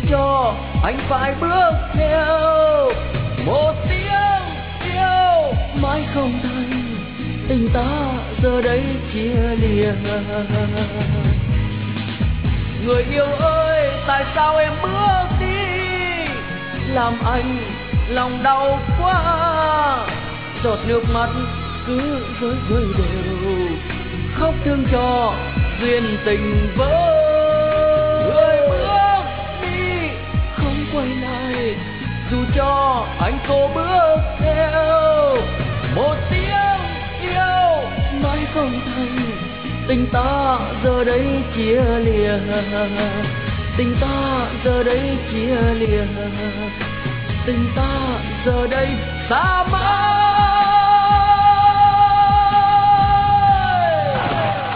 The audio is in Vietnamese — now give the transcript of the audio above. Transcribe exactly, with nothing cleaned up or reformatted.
cho anh phải bước theo một tiếng yêu mãi không thành. Tình ta giờ đây chia lìa. Người yêu ơi, tại sao em bước đi làm anh lòng đau quá. Giọt nước mắt cứ rơi rơi đều, khóc thương cho duyên tình vỡ. Người bước đi không quay lại, dù cho anh cố bước theo một tiếng yêu mãi không thành. Tình ta giờ đây chia lìa, tình ta giờ đây chia lìa, tình ta giờ đây xa mãi.